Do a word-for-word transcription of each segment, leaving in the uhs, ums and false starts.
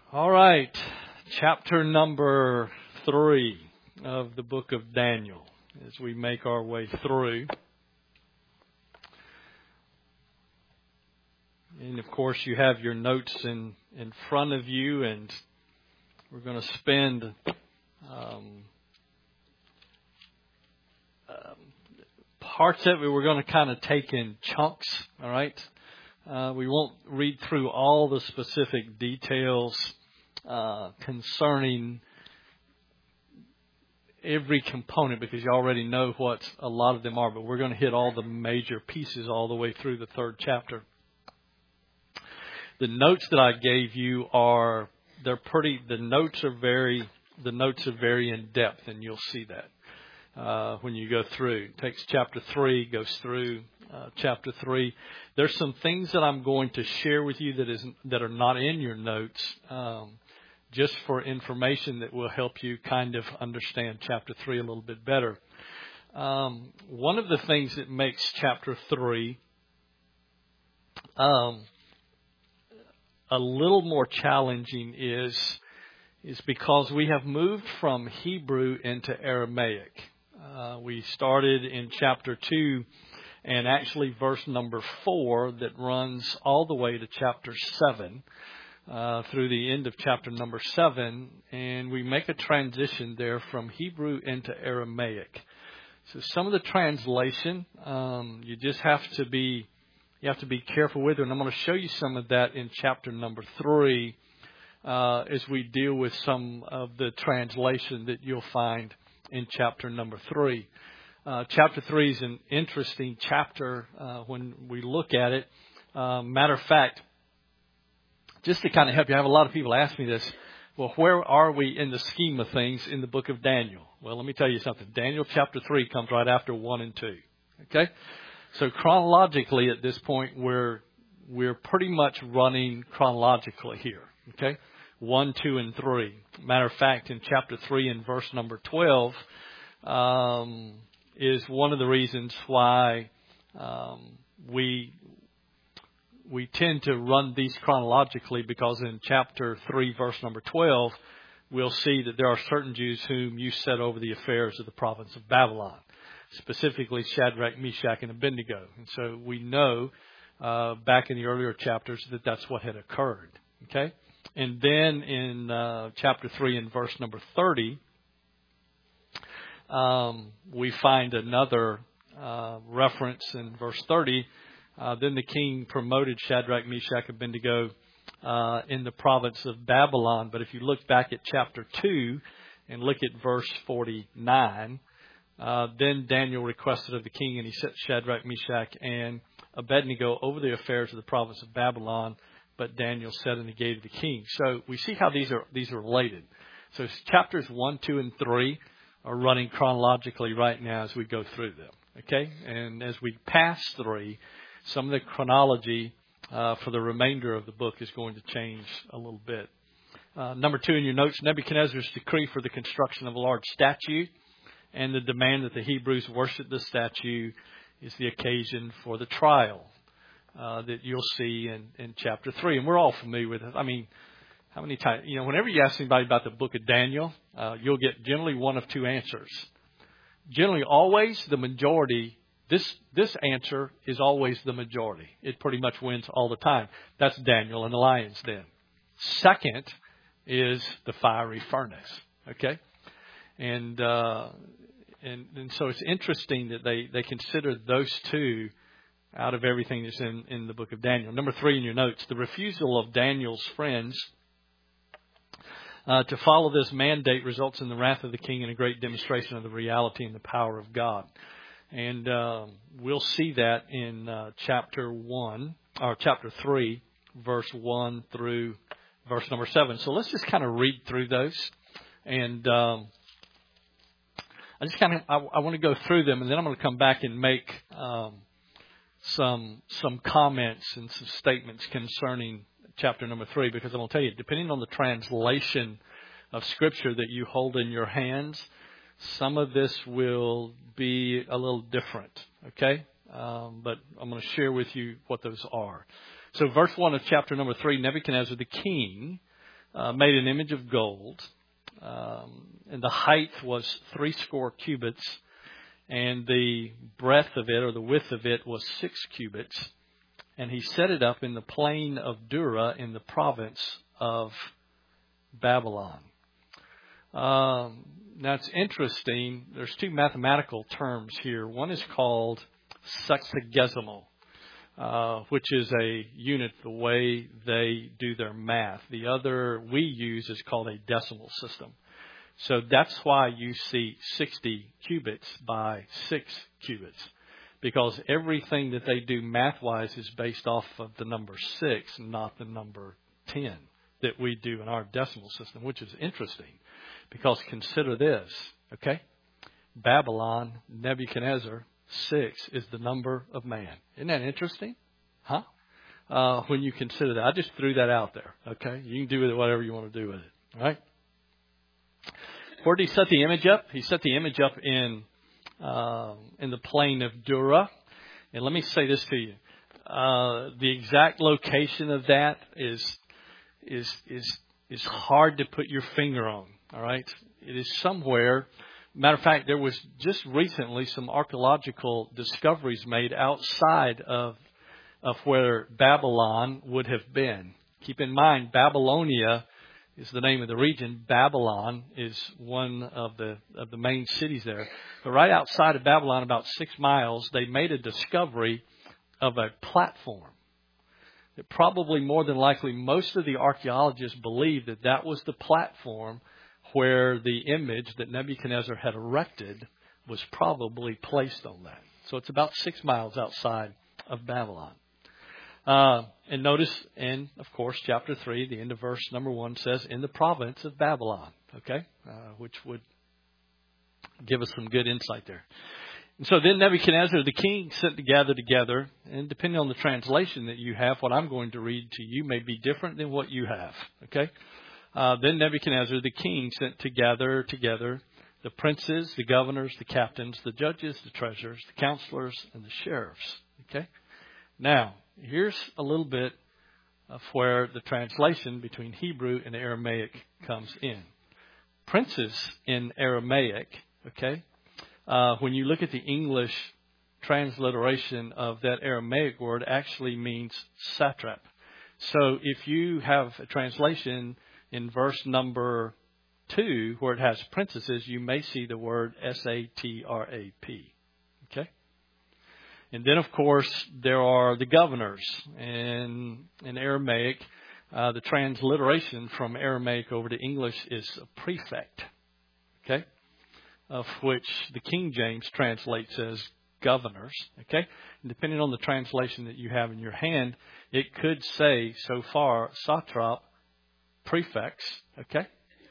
All right, chapter number three of the book of Daniel as we make our way through. And of course, you have your notes in, in front of you, and we're going to spend um, um, parts of it we're going to kind of take in chunks, all right? Uh, we won't read through all the specific details uh, concerning every component because you already know what a lot of them are, but we're going to hit all the major pieces all the way through the third chapter. The notes that I gave you are, they're pretty, the notes are very, the notes are very in depth, and you'll see that uh, when you go through. It takes chapter three, goes through uh, chapter three. There's some things that I'm going to share with you that is that are not in your notes, um, just for information that will help you kind of understand chapter three a little bit better. Um, one of the things that makes chapter three um, a little more challenging is is because we have moved from Hebrew into Aramaic. Uh, we started in chapter two and actually verse number four that runs all the way to chapter seven, uh, through the end of chapter number seven, and we make a transition there from Hebrew into Aramaic. So some of the translation, um, you just have to be You have to be careful with it, and I'm going to show you some of that in chapter number three uh, as we deal with some of the translation that you'll find in chapter number three. Uh, chapter three is an interesting chapter uh, when we look at it. Uh, matter of fact, just to kind of help you, I have a lot of people ask me this, well, where are we in the scheme of things in the book of Daniel? Well, let me tell you something. Daniel chapter three comes right after one and two. Okay? So chronologically at this point, we're we're pretty much running chronologically here. Okay, one, two, and three. Matter of fact, in chapter three and verse number twelve um, is one of the reasons why um, we we tend to run these chronologically, because in chapter three, verse number twelve, we'll see that there are certain Jews whom you set over the affairs of the province of Babylon. Specifically Shadrach, Meshach, and Abednego. And so we know uh, back in the earlier chapters that that's what had occurred. Okay? And then in uh, chapter three and verse number thirty, um, we find another uh, reference in verse thirty. Uh, then the king promoted Shadrach, Meshach, and Abednego uh, in the province of Babylon. But if you look back at chapter two and look at verse forty-nine, Uh, then Daniel requested of the king, and he set Shadrach, Meshach, and Abednego over the affairs of the province of Babylon. But Daniel sat in the gate of the king. So we see how these are these are related. So chapters one, two, and three are running chronologically right now as we go through them. Okay, and as we pass three, some of the chronology uh, for the remainder of the book is going to change a little bit. Uh, number two in your notes: Nebuchadnezzar's decree for the construction of a large statue, and the demand that the Hebrews worship the statue is the occasion for the trial uh, that you'll see in, in chapter three. And we're all familiar with it. I mean, how many times, you know, whenever you ask anybody about the book of Daniel, uh, you'll get generally one of two answers. Generally, always the majority, this, this answer is always the majority. It pretty much wins all the time. That's Daniel and the lion's den. Second is the fiery furnace. Okay? And, uh, and and so it's interesting that they, they consider those two out of everything that's in, in the book of Daniel. Number three in your notes: the refusal of Daniel's friends uh, to follow this mandate results in the wrath of the king and a great demonstration of the reality and the power of God. And uh, we'll see that in uh, chapter one, or chapter three, verse one through verse number seven. So let's just kind of read through those. And Um, I just kind of I, I want to go through them, and then I'm going to come back and make um, some some comments and some statements concerning chapter number three, because I'm going to tell you, depending on the translation of Scripture that you hold in your hands, some of this will be a little different. Okay, um, but I'm going to share with you what those are. So, verse one of chapter number three: Nebuchadnezzar the king uh, made an image of gold, um, and the height was three score cubits, and the breadth of it, or the width of it, was six cubits. And he set it up in the plain of Dura in the province of Babylon. Um, now it's interesting. There's two mathematical terms here. One is called sexagesimal, uh, which is a unit the way they do their math. The other we use is called a decimal system. So that's why you see sixty cubits by six cubits, because everything that they do math-wise is based off of the number six, not the number ten that we do in our decimal system, which is interesting. Because consider this, okay? Babylon, Nebuchadnezzar, six is the number of man. Isn't that interesting? Huh? Uh, when you consider that. I just threw that out there, okay? You can do with it whatever you want to do with it, all right? Where did he set the image up? He set the image up in uh, in the plain of Dura. And let me say this to you. Uh, the exact location of that is is is is hard to put your finger on. All right, it is somewhere. Matter of fact, there was just recently some archaeological discoveries made outside of of where Babylon would have been. Keep in mind, Babylonia is the name of the region. Babylon is one of the of the main cities there. But right outside of Babylon, about six miles, they made a discovery of a platform. That probably more than likely, most of the archaeologists believe that that was the platform where the image that Nebuchadnezzar had erected was probably placed on that. So it's about six miles outside of Babylon. Uh, and notice, in, of course, chapter three, the end of verse number one says, in the province of Babylon, okay, uh, which would give us some good insight there. And so then Nebuchadnezzar, the king, sent to gather together, and depending on the translation that you have, what I'm going to read to you may be different than what you have, okay? Uh, then Nebuchadnezzar, the king, sent to gather together the princes, the governors, the captains, the judges, the treasurers, the counselors, and the sheriffs, okay? Now, here's a little bit of where the translation between Hebrew and Aramaic comes in. Princes in Aramaic, okay, uh, when you look at the English transliteration of that Aramaic word, actually means satrap. So if you have a translation in verse number two where it has princesses, you may see the word S A T R A P, okay? And then, of course, there are the governors. And in Aramaic, uh, the transliteration from Aramaic over to English is a prefect, okay, of which the King James translates as governors, okay? And depending on the translation that you have in your hand, it could say so far satrap, prefects, okay?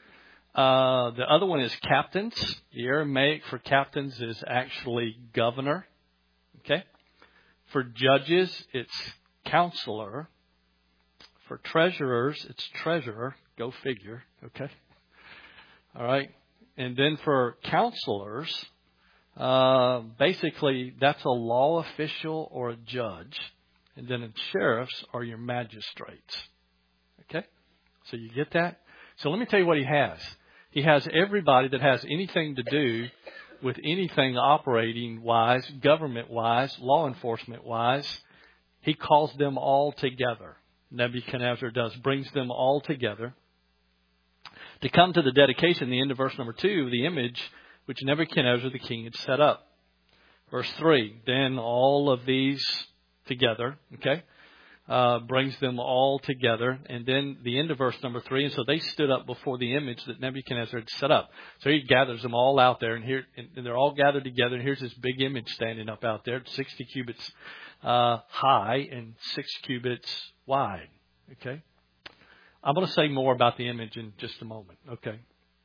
Uh, the other one is captains. The Aramaic for captains is actually governor. Okay. For judges, it's counselor. For treasurers, it's treasurer. Go figure. Okay. All right. And then for counselors, uh, basically that's a law official or a judge. And then in sheriffs are your magistrates. Okay. So you get that? So let me tell you what he has. He has everybody that has anything to do with anything operating-wise, government-wise, law enforcement-wise. He calls them all together. Nebuchadnezzar does, brings them all together to come to the dedication, the end of verse number two, of the image which Nebuchadnezzar the king had set up. Verse three, then all of these together, okay, uh, brings them all together. And then the end of verse number three, and so they stood up before the image that Nebuchadnezzar had set up. So he gathers them all out there, and here and they're all gathered together, and here's this big image standing up out there, sixty cubits uh, high and six cubits wide, okay? I'm going to say more about the image in just a moment, okay?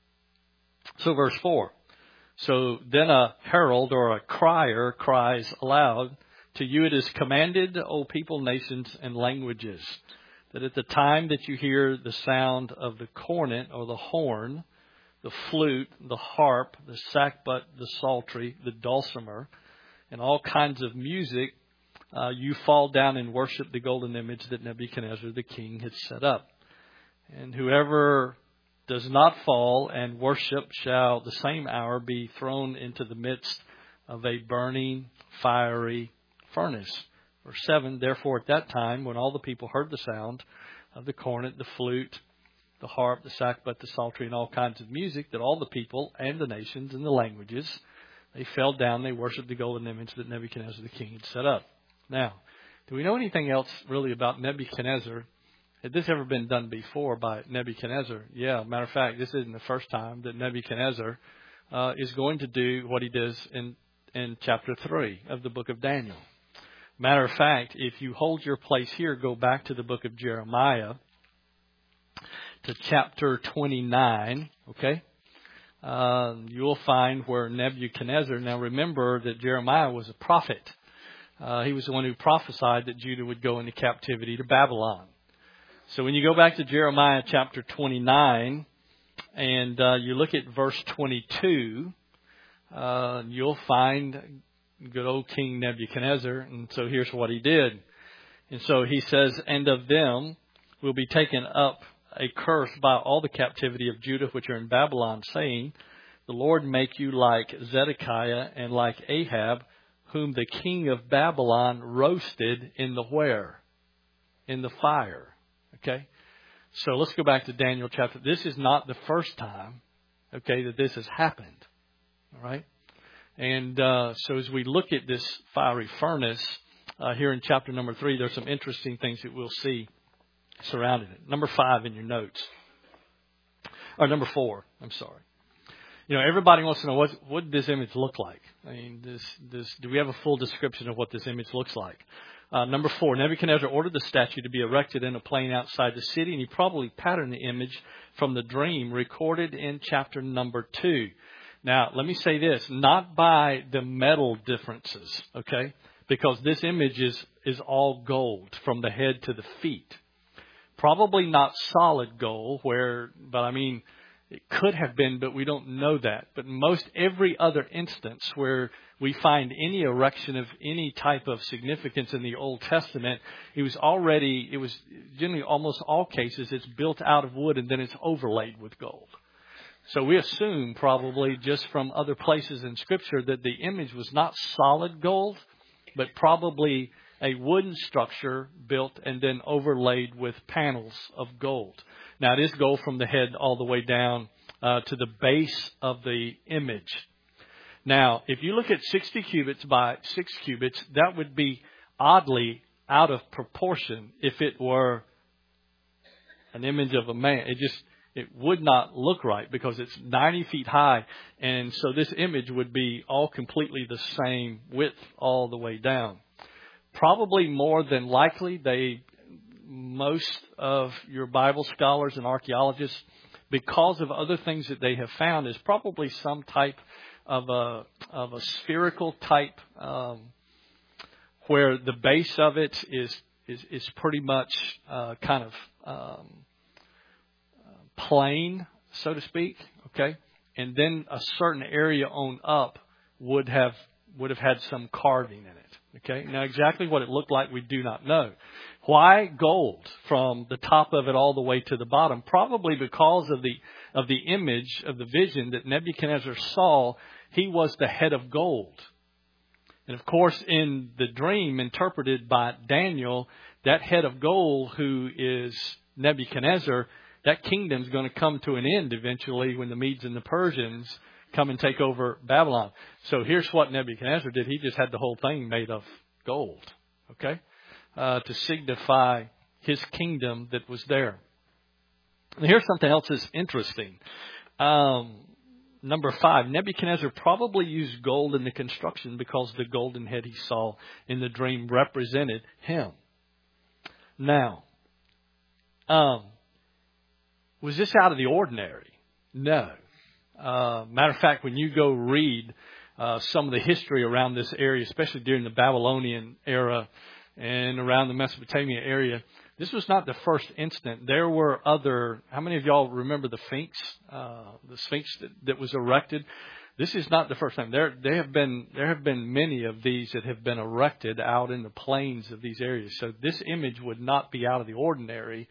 So verse four, so then a herald or a crier cries aloud, to you it is commanded, O people, nations, and languages, that at the time that you hear the sound of the cornet or the horn, the flute, the harp, the sackbut, the psaltery, the dulcimer, and all kinds of music, uh, you fall down and worship the golden image that Nebuchadnezzar the king had set up. And whoever does not fall and worship shall the same hour be thrown into the midst of a burning, fiery furnace. Verse seven, therefore at that time, when all the people heard the sound of the cornet, the flute, the harp, the sackbut, the psaltery, and all kinds of music, that all the people and the nations and the languages, they fell down, they worshipped the golden image that Nebuchadnezzar the king had set up. Now, do we know anything else really about Nebuchadnezzar? Had this ever been done before by Nebuchadnezzar? Yeah, matter of fact, this isn't the first time that Nebuchadnezzar uh, is going to do what he does in, in chapter three of the book of Daniel. Matter of fact, if you hold your place here, go back to the book of Jeremiah, to chapter twenty-nine, okay? Uh, you'll find where Nebuchadnezzar, now remember that Jeremiah was a prophet. Uh, he was the one who prophesied that Judah would go into captivity to Babylon. So when you go back to Jeremiah chapter twenty-nine and uh, you look at verse twenty-two, uh, you'll find good old King Nebuchadnezzar. And so here's what he did. And so he says, and of them will be taken up a curse by all the captivity of Judah which are in Babylon, saying, the Lord make you like Zedekiah and like Ahab, whom the king of Babylon roasted in the where? In the fire. Okay? So let's go back to Daniel chapter. This is not the first time, okay, that this has happened. All right? And uh, so as we look at this fiery furnace uh, here in chapter number three, there's some interesting things that we'll see surrounding it. Number five in your notes. Or number four, I'm sorry. You know, everybody wants to know what what does this image look like? I mean, this, this, do we have a full description of what this image looks like? Uh, number four, Nebuchadnezzar ordered the statue to be erected in a plain outside the city, and he probably patterned the image from the dream recorded in chapter number two. Now, let me say this, not by the metal differences, okay? Because this image is, is all gold from the head to the feet. Probably not solid gold, where, but I mean, it could have been, but we don't know that. But most every other instance where we find any erection of any type of significance in the Old Testament, it was already, it was generally almost all cases, it's built out of wood and then it's overlaid with gold. So we assume probably just from other places in Scripture that the image was not solid gold, but probably a wooden structure built and then overlaid with panels of gold. Now, it is gold from the head all the way down uh, to the base of the image. Now, if you look at sixty cubits by six cubits, that would be oddly out of proportion if it were an image of a man. It just, it would not look right because it's ninety feet high. And so this image would be all completely the same width all the way down. Probably more than likely, they, most of your Bible scholars and archaeologists, because of other things that they have found, is probably some type of a of a spherical type, um, where the base of it is is is pretty much uh, kind of um, plain, so to speak. Okay, and then a certain area on up would have would have had some carving in it. Okay, now exactly what it looked like, we do not know. Why gold from the top of it all the way to the bottom? Probably because of the of the image of the vision that Nebuchadnezzar saw. He was the head of gold. And of course, in the dream interpreted by Daniel, that head of gold who is Nebuchadnezzar, that kingdom is going to come to an end eventually when the Medes and the Persians come and take over Babylon. So here's what Nebuchadnezzar did. He just had the whole thing made of gold, okay, uh, to signify his kingdom that was there. And here's something else that's interesting. Um, number five, Nebuchadnezzar probably used gold in the construction because the golden head he saw in the dream represented him. Now, um, was this out of the ordinary? No. Uh, matter of fact, when you go read uh, some of the history around this area, especially during the Babylonian era and around the Mesopotamia area, this was not the first instant. There were other, how many of y'all remember the Sphinx, uh, the Sphinx that, that was erected? This is not the first time. There, there have been, there have been many of these that have been erected out in the plains of these areas. So this image would not be out of the ordinary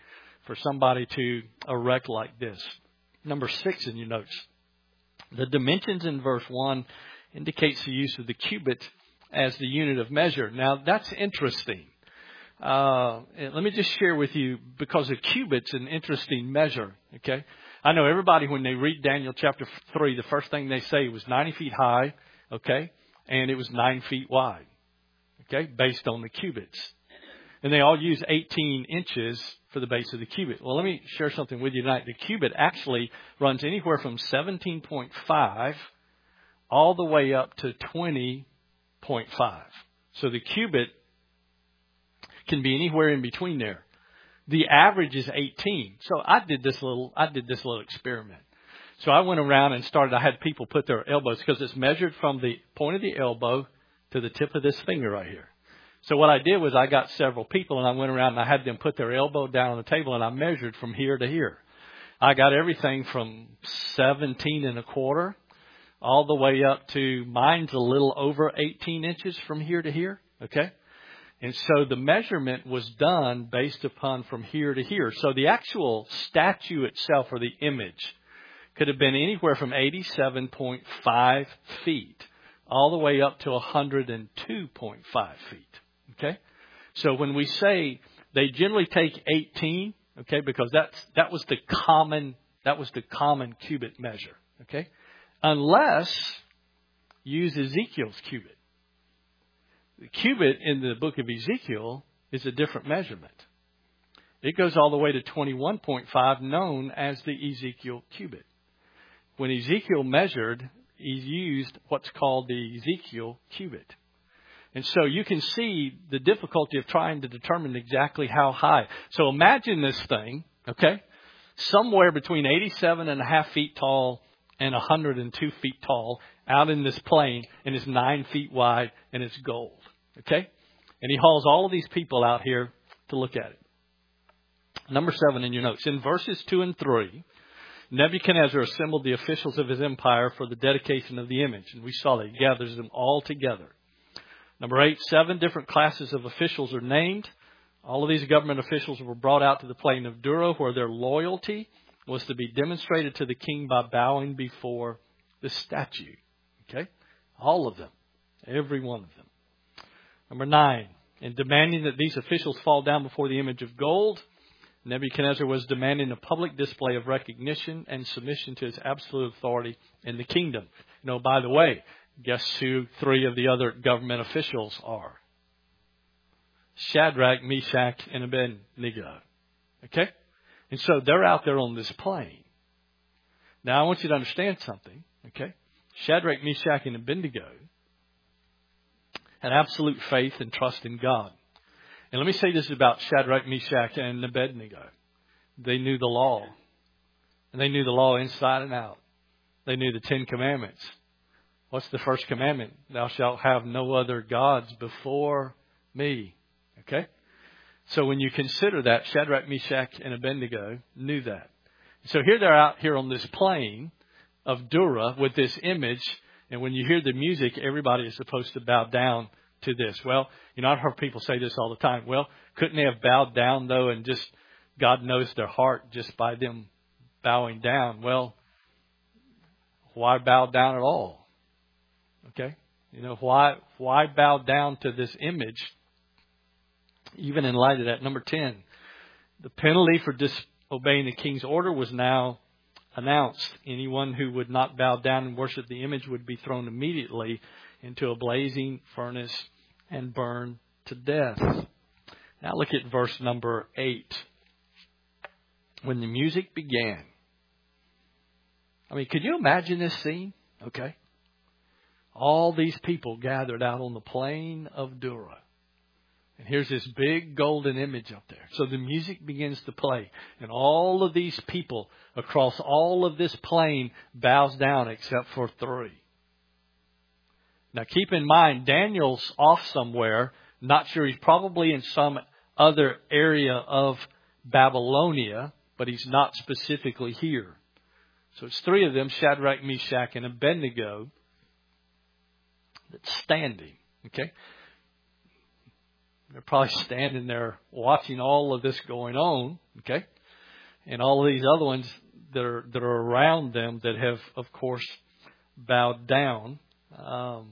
for somebody to erect like this. Number six in your notes. The dimensions in verse one indicates the use of the cubit as the unit of measure. Now, that's interesting. Uh, let me just share with you, because a cubit's an interesting measure, okay? I know everybody, when they read Daniel chapter three, the first thing they say was ninety feet high, okay? And it was nine feet wide, okay? Based on the cubits. And they all use eighteen inches for the base of the cubit. Well, let me share something with you tonight. The cubit actually runs anywhere from seventeen point five all the way up to twenty point five. So the cubit can be anywhere in between there. The average is eighteen. So I did this little, I did this little experiment. So I went around and started, I had people put their elbows, because it's measured from the point of the elbow to the tip of this finger right here. So what I did was I got several people and I went around and I had them put their elbow down on the table and I measured from here to here. I got everything from seventeen and a quarter all the way up to, mine's a little over eighteen inches from here to here. Okay. And so the measurement was done based upon from here to here. So the actual statue itself, or the image, could have been anywhere from eighty-seven point five feet all the way up to one hundred two point five feet. Okay. So when we say they generally take eighteen, okay, because that's, that was the common, that was the common cubit measure. Okay. Unless you use Ezekiel's cubit. The cubit in the book of Ezekiel is a different measurement. It goes all the way to twenty-one point five, known as the Ezekiel cubit. When Ezekiel measured, he used what's called the Ezekiel cubit. And so you can see the difficulty of trying to determine exactly how high. So imagine this thing, okay, somewhere between eighty-seven and a half feet tall and one hundred two feet tall out in this plain, and it's nine feet wide and it's gold. Okay? And he hauls all of these people out here to look at it. Number seven in your notes. In verses two and three, Nebuchadnezzar assembled the officials of his empire for the dedication of the image. And we saw that he gathers them all together. Number eight, seven different classes of officials are named. All of these government officials were brought out to the plain of Dura, where their loyalty was to be demonstrated to the king by bowing before the statue. Okay? All of them. Every one of them. Number nine, in demanding that these officials fall down before the image of gold, Nebuchadnezzar was demanding a public display of recognition and submission to his absolute authority in the kingdom. You know, by the way, guess who three of the other government officials are? Shadrach, Meshach, and Abednego. Okay? And so they're out there on this plain. Now I want you to understand something. Okay? Shadrach, Meshach, and Abednego had absolute faith and trust in God. And let me say this about Shadrach, Meshach, and Abednego. They knew the law. And they knew the law inside and out. They knew the Ten Commandments. What's the first commandment? Thou shalt have no other gods before me. Okay? So when you consider that, Shadrach, Meshach, and Abednego knew that. So here they're out here on this plain of Dura with this image. And when you hear the music, everybody is supposed to bow down to this. Well, you know, I've heard people say this all the time. Well, couldn't they have bowed down, though, and just God knows their heart just by them bowing down? Well, why bow down at all? Okay? You know, why why bow down to this image, even in light of that? Number ten, the penalty for disobeying the king's order was now announced. Anyone who would not bow down and worship the image would be thrown immediately into a blazing furnace and burned to death. Now look at verse number eight. When the music began. I mean, could you imagine this scene? Okay. All these people gathered out on the plain of Dura. And here's this big golden image up there. So the music begins to play. And all of these people across all of this plain bows down except for three. Now keep in mind, Daniel's off somewhere. Not sure, he's probably in some other area of Babylonia, but he's not specifically here. So it's three of them, Shadrach, Meshach, and Abednego, that's standing. Okay? They're probably standing there watching all of this going on. Okay? and all of these other ones that are that are around them that have, of course, bowed down. Um,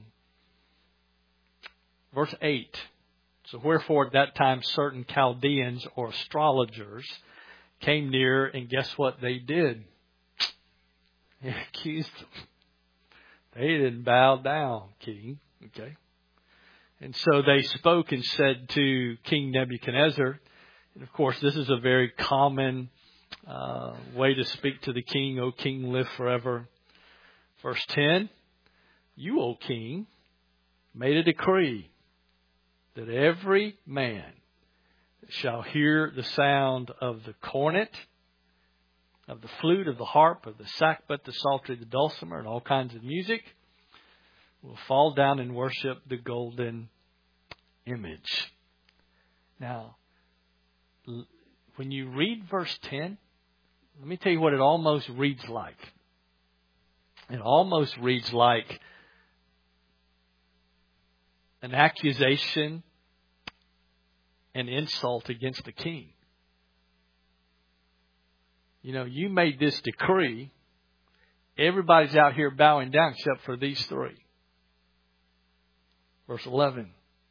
verse eight. So wherefore at that time certain Chaldeans or astrologers came near, and guess what they did? They accused them. They didn't bow down, king. Okay. And so they spoke and said to King Nebuchadnezzar, and of course this is a very common uh, way to speak to the king, O king, live forever. Verse ten, you, O king, made a decree that every man shall hear the sound of the cornet, of the flute, of the harp, of the sackbut, the psaltery, the dulcimer, and all kinds of music, will fall down and worship the golden image. Now, when you read verse ten, let me tell you what it almost reads like. It almost reads like an accusation, an insult against the king. You know, you made this decree. Everybody's out here bowing down except for these three. Verse eleven.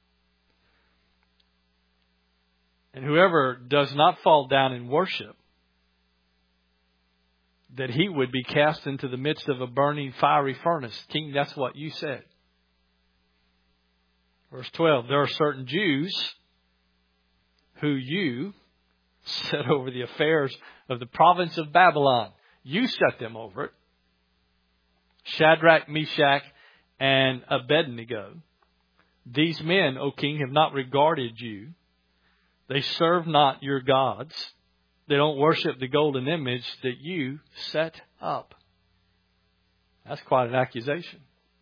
And whoever does not fall down and worship, that he would be cast into the midst of a burning fiery furnace. King, that's what you said. Verse twelve, there are certain Jews who you set over the affairs of the province of Babylon. You set them over it. Shadrach, Meshach, and Abednego. These men, O king, have not regarded you. They serve not your gods. They don't worship the golden image that you set up. That's quite an accusation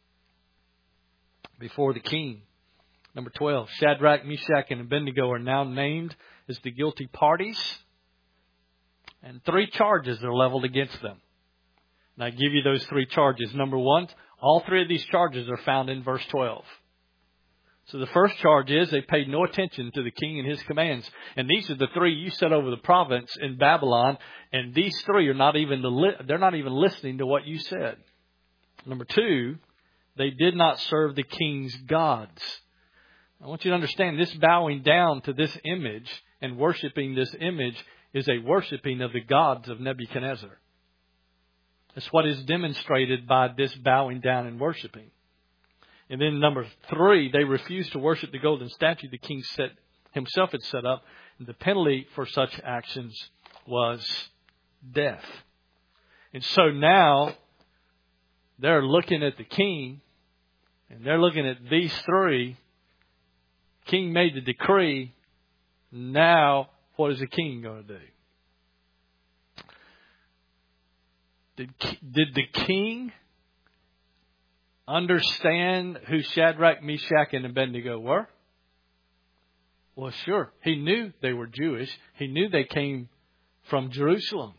before the king. Number twelve, Shadrach, Meshach, and Abednego are now named as the guilty parties. And three charges are leveled against them. And I give you those three charges. Number one, all three of these charges are found in verse twelve. So the first charge is they paid no attention to the king and his commands. And these are the three you set over the province in Babylon. And these three are not even the li- they're not even listening to what you said. Number two, they did not serve the king's gods. I want you to understand this bowing down to this image and worshiping this image is a worshiping of the gods of Nebuchadnezzar. That's what is demonstrated by this bowing down and worshiping. And then number three, they refused to worship the golden statue the king set, himself had set up. And the penalty for such actions was death. And so now they're looking at the king and they're looking at these three. King made the decree. Now, what is the king going to do? Did, did the king understand who Shadrach, Meshach, and Abednego were? Well, sure. He knew they were Jewish. He knew they came from Jerusalem.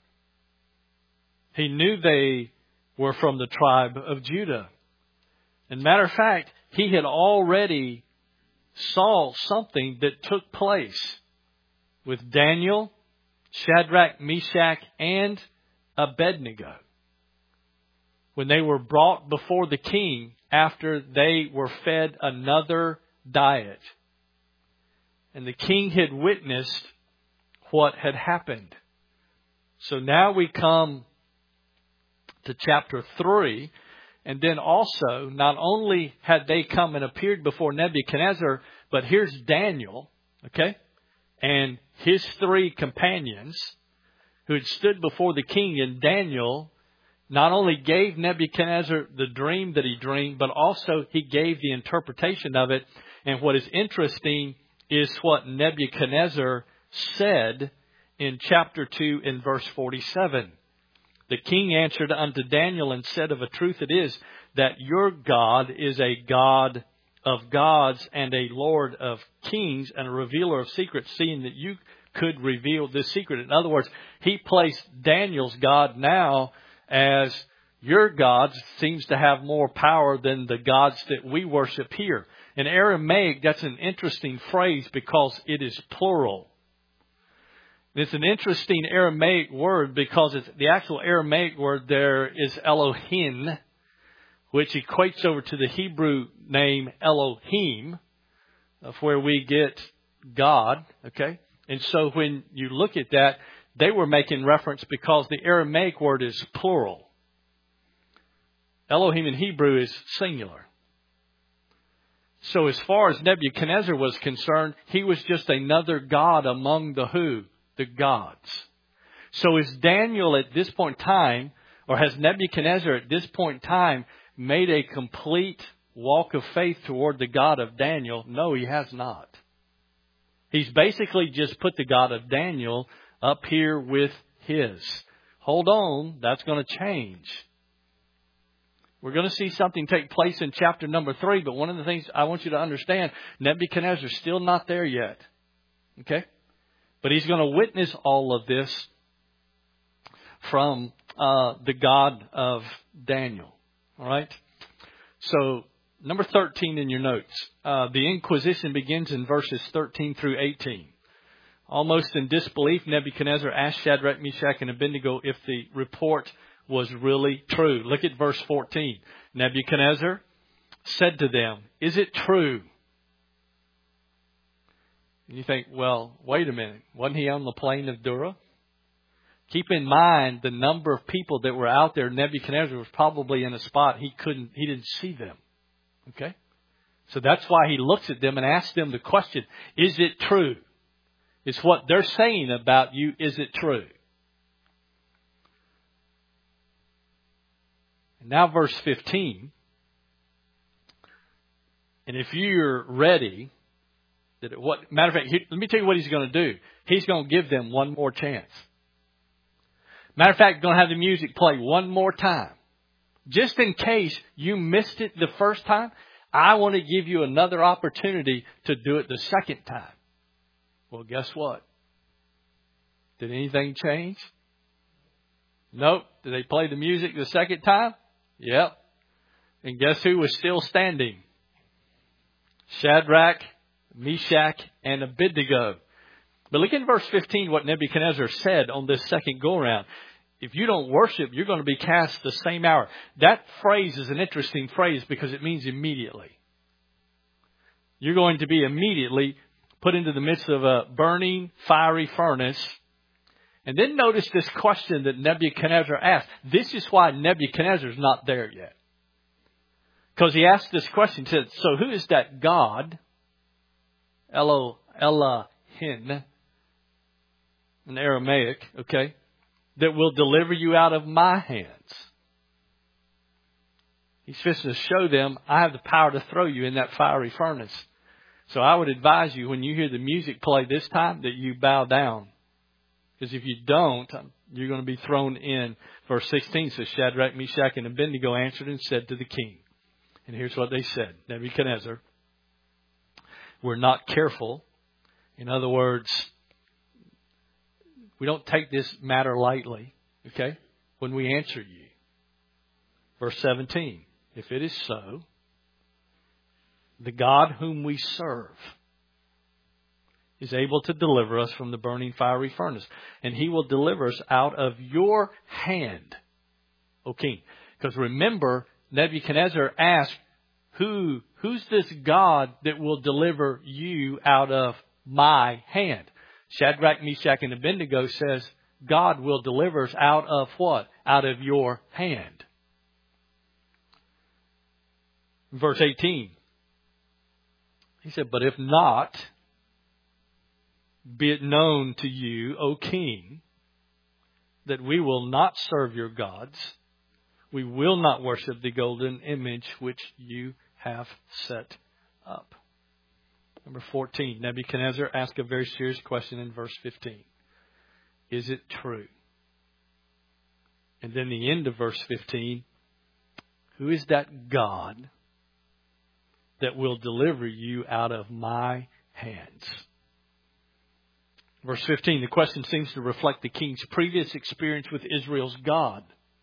He knew they were from the tribe of Judah. And matter of fact, he had already saw something that took place with Daniel, Shadrach, Meshach, and Abednego when they were brought before the king after they were fed another diet. And the king had witnessed what had happened. So now we come to chapter three. And then also, not only had they come and appeared before Nebuchadnezzar, but here's Daniel, okay, and his three companions who had stood before the king. And Daniel not only gave Nebuchadnezzar the dream that he dreamed, but also he gave the interpretation of it. And what is interesting is what Nebuchadnezzar said in chapter two in verse forty-seven. The king answered unto Daniel and said, of a truth it is that your God is a God of gods and a Lord of kings and a revealer of secrets, seeing that you could reveal this secret. In other words, he placed Daniel's God now as your God seems to have more power than the gods that we worship here. In Aramaic, that's an interesting phrase because it is plural. It's an interesting Aramaic word because it's, the actual Aramaic word there is Elohim, which equates over to the Hebrew name Elohim, of where we get God, okay? And so when you look at that, they were making reference because the Aramaic word is plural. Elohim in Hebrew is singular. So as far as Nebuchadnezzar was concerned, he was just another god among the who? The gods. So is Daniel at this point in time, or has Nebuchadnezzar at this point in time made a complete walk of faith toward the God of Daniel? No, he has not. He's basically just put the God of Daniel up here with his. Hold on, that's going to change. We're going to see something take place in chapter number three, but one of the things I want you to understand, Nebuchadnezzar's still not there yet. Okay? But he's going to witness all of this from uh, the God of Daniel. All right? So, number thirteen in your notes. Uh, the Inquisition begins in verses thirteen through eighteen. Almost in disbelief, Nebuchadnezzar asked Shadrach, Meshach, and Abednego if the report was really true. Look at verse fourteen. Nebuchadnezzar said to them, "Is it true?" And you think, well, wait a minute. Wasn't he on the plain of Dura? Keep in mind the number of people that were out there. Nebuchadnezzar was probably in a spot he couldn't, he didn't see them. Okay? So that's why he looks at them and asks them the question, is it true? It's what they're saying about you. Is it true? And now verse fifteen. And if you're ready, that what matter of fact, he, let me tell you what he's going to do. He's going to give them one more chance. Matter of fact, going to have the music play one more time. Just in case you missed it the first time, I want to give you another opportunity to do it the second time. Well, guess what? Did anything change? Nope. Did they play the music the second time? Yep. And guess who was still standing? Shadrach, Meshach, and Abednego. But look in verse fifteen what Nebuchadnezzar said on this second go-around. If you don't worship, you're going to be cast the same hour. That phrase is an interesting phrase because it means immediately. You're going to be immediately put into the midst of a burning, fiery furnace. And then notice this question that Nebuchadnezzar asked. This is why Nebuchadnezzar's not there yet. Because he asked this question. He said, so who is that God, Elo, Elohim, in Aramaic, okay, that will deliver you out of my hands? He's fixing to show them, I have the power to throw you in that fiery furnace. So I would advise you, when you hear the music play this time, that you bow down. Because if you don't, you're going to be thrown in. Verse sixteen says, Shadrach, Meshach, and Abednego answered and said to the king. And here's what they said. Nebuchadnezzar, we're not careful. In other words, we don't take this matter lightly, okay, when we answer you. Verse seventeen, if it is so, the God whom we serve is able to deliver us from the burning fiery furnace. And he will deliver us out of your hand, O king. Because remember, Nebuchadnezzar asked, Who, who's this God that will deliver you out of my hand? Shadrach, Meshach, and Abednego says, God will deliver us out of what? Out of your hand. Verse eighteen. He said, but if not, be it known to you, O king, that we will not serve your gods. We will not worship the golden image which you have set up. Number fourteen, Nebuchadnezzar asked a very serious question in verse fifteen. Is it true? And then the end of verse fifteen, who is that God that will deliver you out of my hands? Verse fifteen, the question seems to reflect the king's previous experience with Israel's God.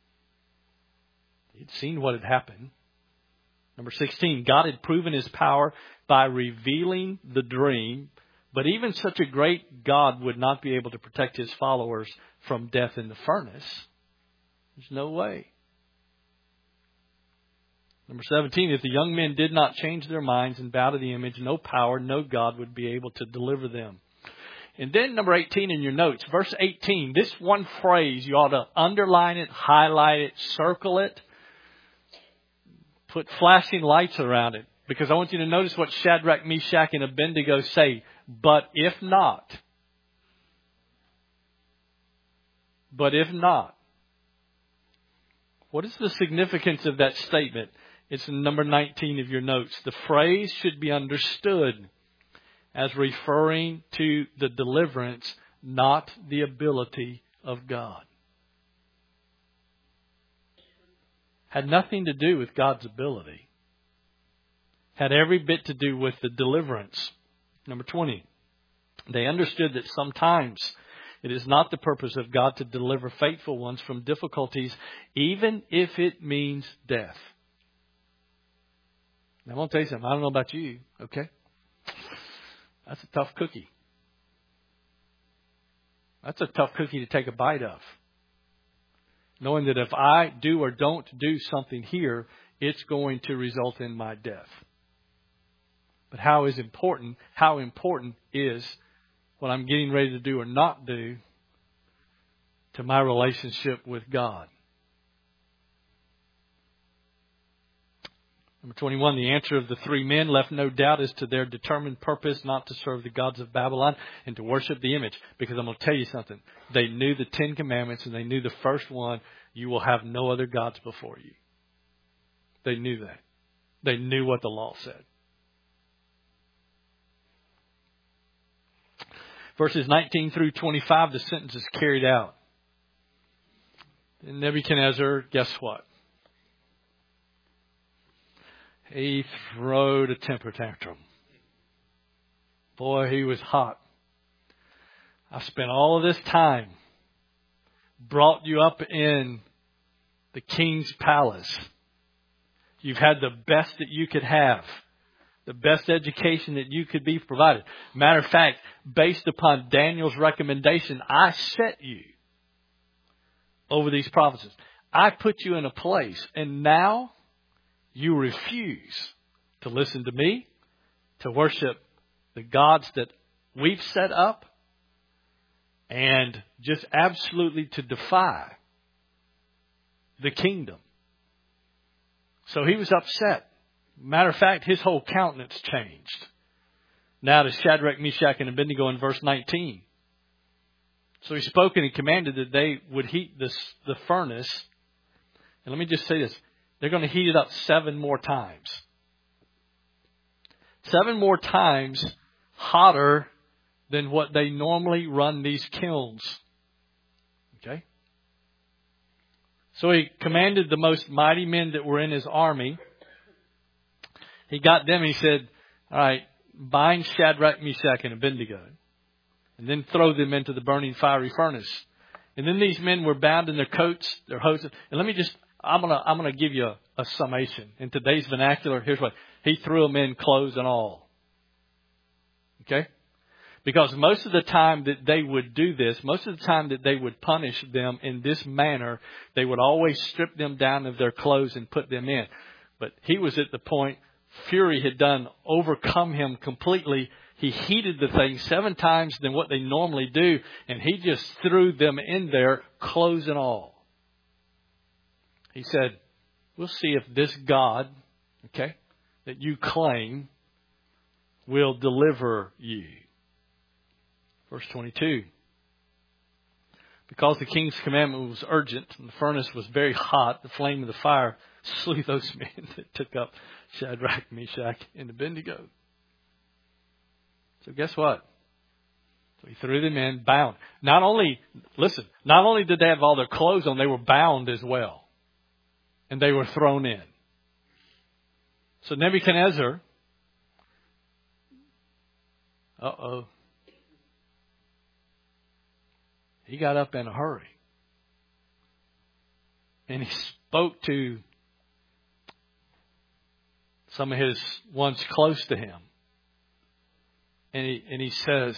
He'd seen what had happened. Number sixteen, God had proven his power by revealing the dream But even such a great God would not be able to protect his followers from death in the furnace. There's no way. Number seventeen, if the young men did not change their minds and bow to the image, no power, no God would be able to deliver them. And then number eighteen in your notes, verse eighteen, this one phrase, you ought to underline it, highlight it, circle it, put flashing lights around it. Because I want you to notice what Shadrach, Meshach, and Abednego say. But if not, but if not, what is the significance of that statement? It's in number nineteen of your notes. The phrase should be understood as referring to the deliverance, not the ability of God. Had nothing to do with God's ability. Had every bit to do with the deliverance. Number twenty. They understood that sometimes it is not the purpose of God to deliver faithful ones from difficulties, even if it means death. Now, I'm going to tell you something. I don't know about you, okay? That's a tough cookie. That's a tough cookie to take a bite of. Knowing that if I do or don't do something here, it's going to result in my death. But how is important, how important is what I'm getting ready to do or not do to my relationship with God? Number twenty-one, the answer of the three men left no doubt as to their determined purpose not to serve the gods of Babylon and to worship the image. Because I'm going to tell you something. They knew the Ten Commandments, and they knew the first one, you will have no other gods before you. They knew that. They knew what the law said. Verses nineteen through twenty-five, the sentence is carried out. And Nebuchadnezzar, guess what? He throwed a temper tantrum. Boy, he was hot. I spent all of this time, brought you up in the king's palace. You've had the best that you could have. The best education that you could be provided. Matter of fact, based upon Daniel's recommendation, I set you over these provinces. I put you in a place, and now you refuse to listen to me, to worship the gods that we've set up, and just absolutely to defy the kingdom. So he was upset. Matter of fact, his whole countenance changed. Now to Shadrach, Meshach, and Abednego in verse nineteen. So he spoke and he commanded that they would heat this, the furnace. And let me just say this. They're going to heat it up seven more times. Seven more times hotter than what they normally run these kilns. Okay? So he commanded the most mighty men that were in his army. He got them, he said, all right, bind Shadrach, Meshach, and Abednego. And then throw them into the burning fiery furnace. And then these men were bound in their coats, their hoses. And let me just, I'm going to I'm gonna give you a, a summation. In today's vernacular, here's what. He threw them in clothes and all. Okay? Because most of the time that they would do this, most of the time that they would punish them in this manner, they would always strip them down of their clothes and put them in. But he was at the point, fury had done overcome him completely. He heated the thing seven times than what they normally do, and he just threw them in there, clothes and all. He said, we'll see if this God, okay, that you claim will deliver you. Verse twenty-two. Because the king's commandment was urgent and the furnace was very hot, the flame of the fire slew those men that took up Shadrach, Meshach, and Abednego. So guess what? So he threw them in, bound. Not only, listen, not only did they have all their clothes on, they were bound as well. And they were thrown in. So Nebuchadnezzar, uh-oh, he got up in a hurry. And he spoke to some of his ones close to him. And he, and he says,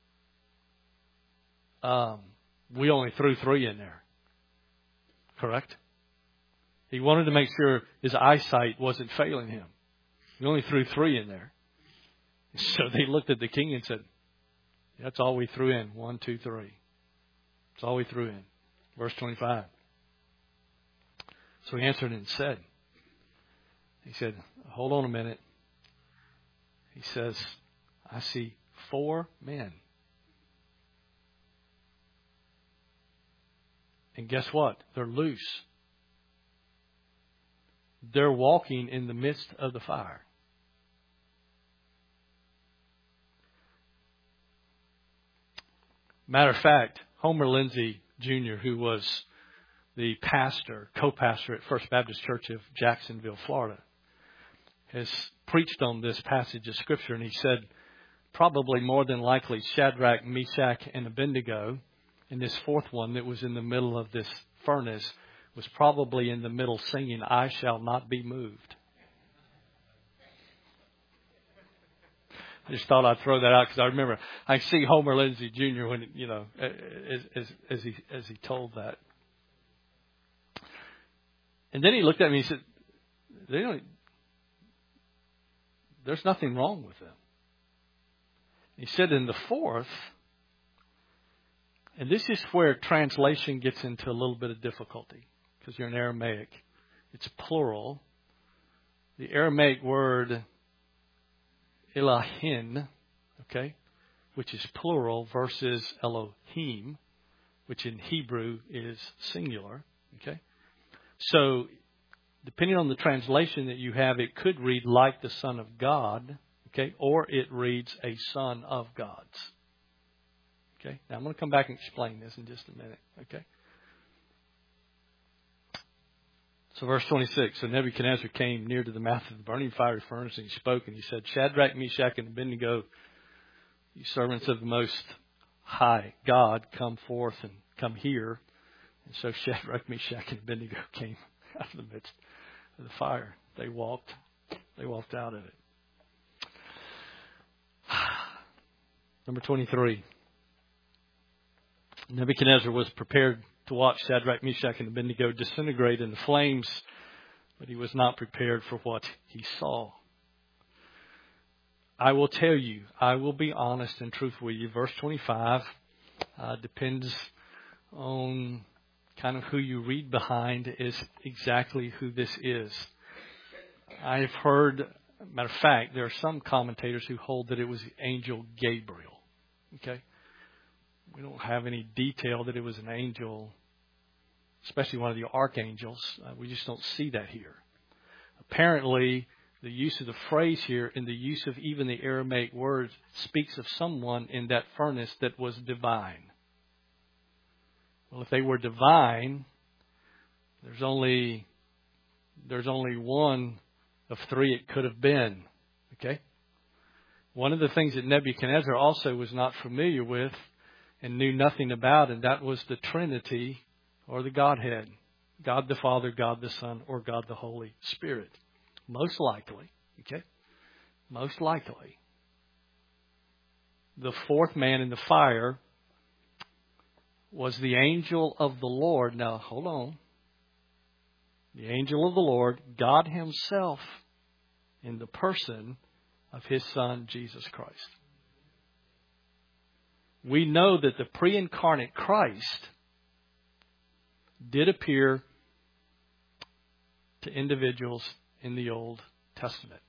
um, we only threw three in there. Correct? He wanted to make sure his eyesight wasn't failing him. We only threw three in there. So they looked at the king and said, that's all we threw in. One, two, three. That's all we threw in. Verse twenty-five. So he answered and said, he said, hold on a minute. He says, I see four men. And guess what? They're loose. They're walking in the midst of the fire. Matter of fact, Homer Lindsay Junior, who was the pastor, co-pastor at First Baptist Church of Jacksonville, Florida, has preached on this passage of Scripture, and he said, probably more than likely Shadrach, Meshach, and Abednego, and this fourth one that was in the middle of this furnace, was probably in the middle singing, I shall not be moved. I just thought I'd throw that out because I remember I see Homer Lindsay Junior when, you know, as, as, as he as he told that. And then he looked at me and he said, they don't, there's nothing wrong with them. He said in the fourth, and this is where translation gets into a little bit of difficulty because you're in Aramaic. It's plural. The Aramaic word Elohim, okay, which is plural, versus Elohim, which in Hebrew is singular, okay. So, depending on the translation that you have, it could read like the Son of God, okay, or it reads a son of God's. Okay, now I'm going to come back and explain this in just a minute, okay. So verse twenty-six, so Nebuchadnezzar came near to the mouth of the burning fiery furnace, and he spoke, and he said, Shadrach, Meshach, and Abednego, you servants of the Most High God, come forth and come here. And so Shadrach, Meshach, and Abednego came out of the midst of the fire. They walked, they walked out of it. Number twenty-three. Nebuchadnezzar was prepared to watch Shadrach, Meshach, and Abednego disintegrate in the flames, but he was not prepared for what he saw. I will tell you, I will be honest and truthful with you. Verse twenty-five uh, depends on kind of who you read behind is exactly who this is. I've heard, matter of fact, there are some commentators who hold that it was the angel Gabriel. Okay? We don't have any detail that it was an angel, especially one of the archangels. Uh, we just don't see that here. Apparently, the use of the phrase here and the use of even the Aramaic words speaks of someone in that furnace that was divine. Well, if they were divine, there's only there's only one of three it could have been. Okay? One of the things that Nebuchadnezzar also was not familiar with and knew nothing about, and that was the Trinity or the Godhead. God the Father, God the Son, or God the Holy Spirit. Most likely, okay? Most likely. The fourth man in the fire was the angel of the Lord. Now, hold on. The angel of the Lord, God Himself, in the person of His Son, Jesus Christ. We know that the pre-incarnate Christ did appear to individuals in the Old Testament.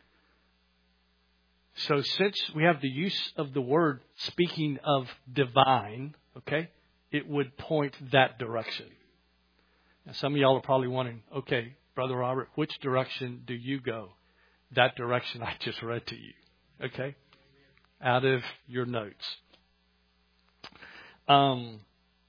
So since we have the use of the word speaking of divine, okay, it would point that direction. Now some of y'all are probably wondering, okay, Brother Robert, which direction do you go? That direction I just read to you, okay, out of your notes. Um,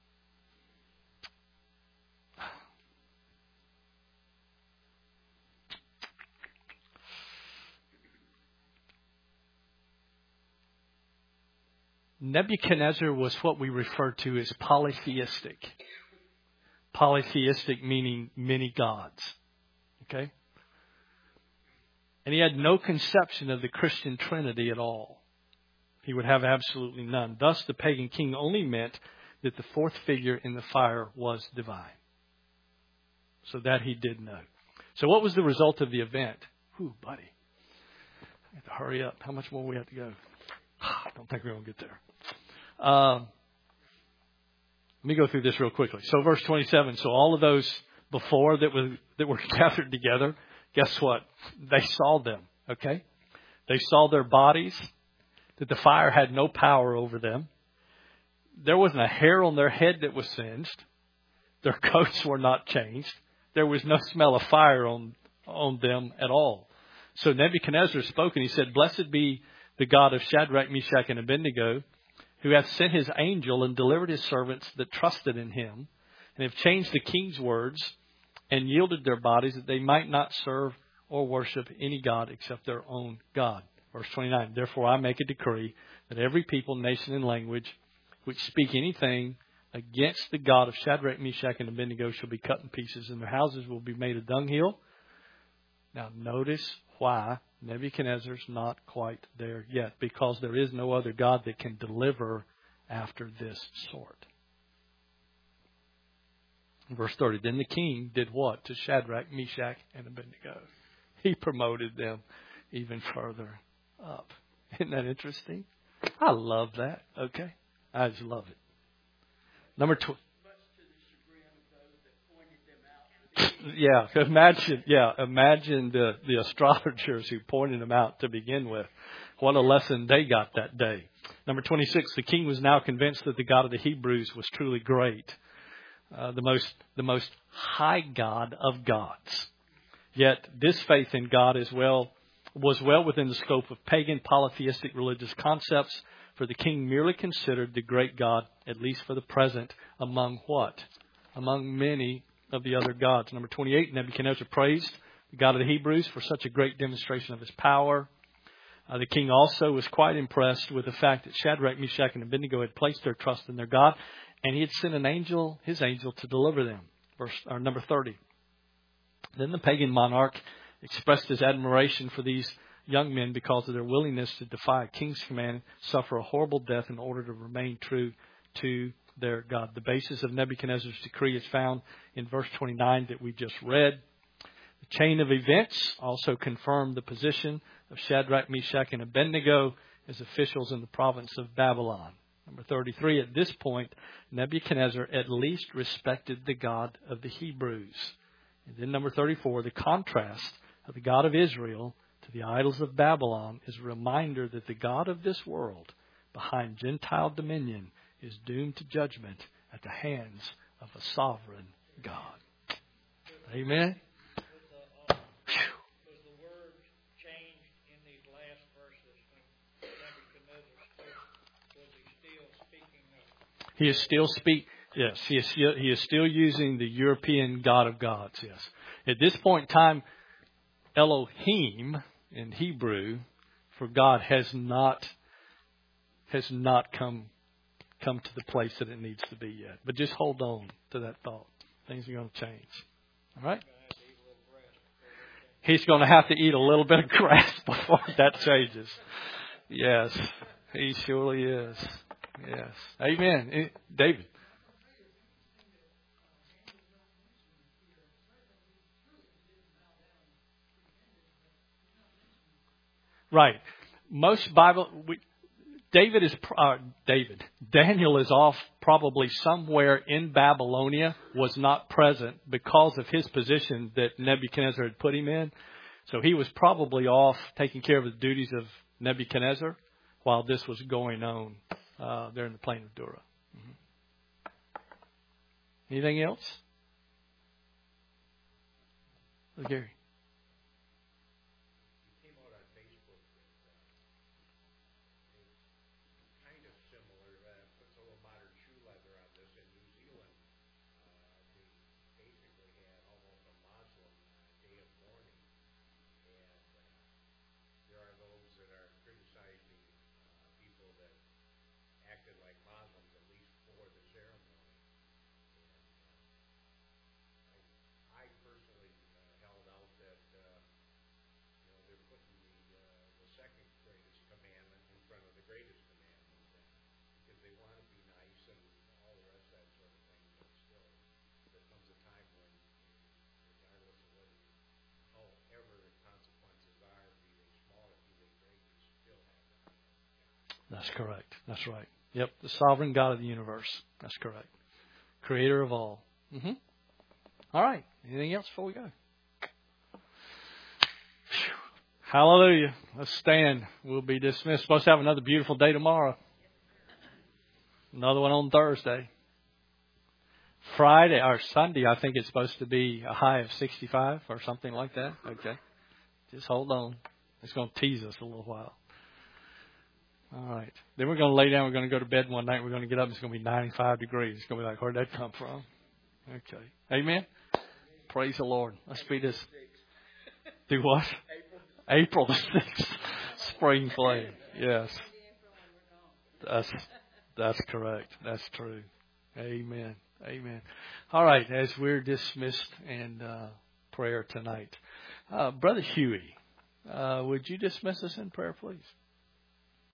Nebuchadnezzar was what we refer to as polytheistic. Polytheistic meaning many gods. Okay? And he had no conception of the Christian Trinity at all. He would have absolutely none. Thus, the pagan king only meant that the fourth figure in the fire was divine. So that he did know. So what was the result of the event? Whew, buddy. I have to hurry up. How much more we have to go? I don't think we're going to get there. Um, let me go through this real quickly. So verse twenty-seven. So all of those before that were, that were gathered together, guess what? They saw them, okay? They saw their bodies, that the fire had no power over them. There wasn't a hair on their head that was singed. Their coats were not changed. There was no smell of fire on, on them at all. So Nebuchadnezzar spoke and he said, "Blessed be the God of Shadrach, Meshach, and Abednego, who hath sent his angel and delivered his servants that trusted in him, and have changed the king's words and yielded their bodies that they might not serve or worship any god except their own God." Verse twenty-nine, "Therefore I make a decree that every people, nation, and language which speak anything against the God of Shadrach, Meshach, and Abednego shall be cut in pieces, and their houses will be made a dunghill." Now notice why Nebuchadnezzar's not quite there yet, because there is no other God that can deliver after this sort. Verse thirty, "Then the king did what to Shadrach, Meshach, and Abednego?" He promoted them even further up. Isn't that interesting? I love that. Okay. I just love it. Number two. Yeah, imagine. Yeah, imagine the the astrologers who pointed them out to begin with. What a lesson they got that day. Number twenty-six. The king was now convinced that the God of the Hebrews was truly great, uh, the most the most high God of gods. Yet this faith in God as well was well within the scope of pagan polytheistic religious concepts. For the king merely considered the great God, at least for the present, among what? Among many of the other gods. Number twenty-eight, Nebuchadnezzar praised the God of the Hebrews for such a great demonstration of his power. Uh, the king also was quite impressed with the fact that Shadrach, Meshach, and Abednego had placed their trust in their God, and he had sent an angel, his angel, to deliver them. Verse or number thirty. Then the pagan monarch expressed his admiration for these young men because of their willingness to defy a king's command, suffer a horrible death in order to remain true to their God. The basis of Nebuchadnezzar's decree is found in verse twenty-nine that we just read. The chain of events also confirmed the position of Shadrach, Meshach, and Abednego as officials in the province of Babylon. Number thirty-three, at this point, Nebuchadnezzar at least respected the God of the Hebrews. And then number thirty-four, the contrast of the God of Israel to the idols of Babylon is a reminder that the God of this world, behind Gentile dominion, is doomed to judgment at the hands of a sovereign God. Amen? He is still speak. Yes, he is. He is still using the European God of gods. Yes. At this point in time, Elohim in Hebrew for God has not has not come come to the place that it needs to be yet. But just hold on to that thought. Things are going to change. All right. He's going to have to eat a little bit of grass before that changes. Yes, he surely is. Yes. Amen. David. Right. Most Bible, we, David is, uh, David, Daniel is off probably somewhere in Babylonia, was not present because of his position that Nebuchadnezzar had put him in. So he was probably off taking care of the duties of Nebuchadnezzar while this was going on uh, there in the plain of Dura. Mm-hmm. Anything else? Gary. Greatest That's correct. That's right. Yep, the sovereign God of the universe. That's correct. Creator of all. Mm-hmm. All right. Anything else before we go? Hallelujah. Let's stand. We'll be dismissed. Supposed to have another beautiful day tomorrow. Another one on Thursday. Friday or Sunday, I think it's supposed to be a high of sixty-five or something like that. Okay. Just hold on. It's going to tease us a little while. All right. Then we're going to lay down. We're going to go to bed one night. We're going to get up. It's going to be ninety-five degrees. It's going to be like, where'd that come from? Okay. Amen. Praise the Lord. Let's be this. Do what? April the sixth. Spring flame. Yes. That's, that's correct. That's true. Amen. Amen. All right. As we're dismissed in uh, prayer tonight, uh, Brother Huey, uh, would you dismiss us in prayer, please?